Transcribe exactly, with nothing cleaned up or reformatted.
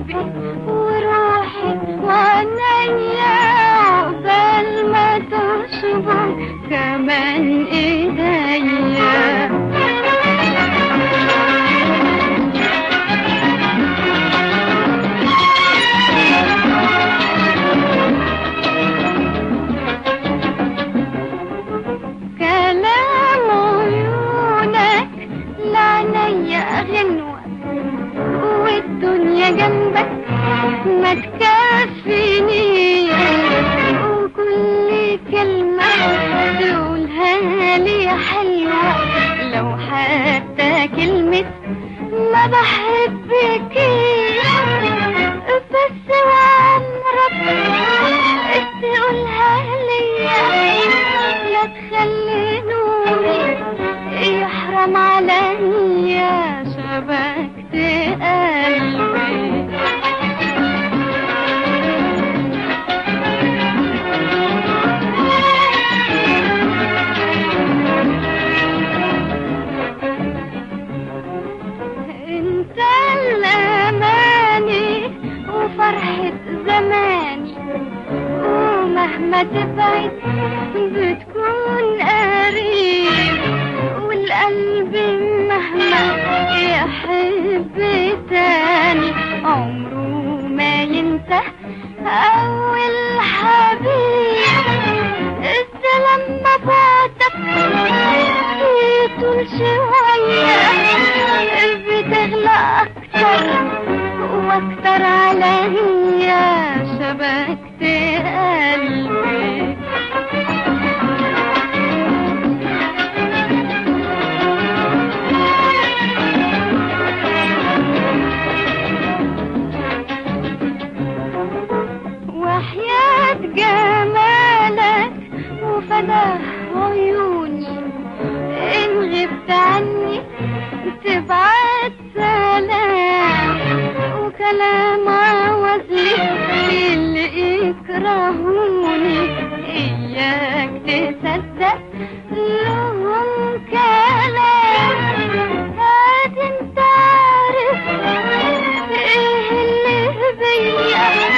قلبي وروحي وعينيا عقبال ما تصبر كمان ايديا. كلام عيونك لعنيا غنوة والدنيا جنبك ما تكفيني، وكل كلمة تقولها لي حلوة لو حتى كلمة ما بحبك، بس وعمرك تقولها ليا لا تخلي نوري يحرم عليا شبكت قلبي. انت الاماني وفرحة زماني، ومهما تبعد بتكون قريب، والقلب مهما يحب تاني عمره ما ينسى أول حبيب. لما بعدك يطول شوية بتغلى أكتر وأكتر عليا شبكت قلبي. وحياة جمالك وفداه عيوني إن غبت عني تبعت سلام، وكلام عوزلي اللي يكرهوني إياك تصدق لهم كلام. هاد انت عارف ايه اللي بيا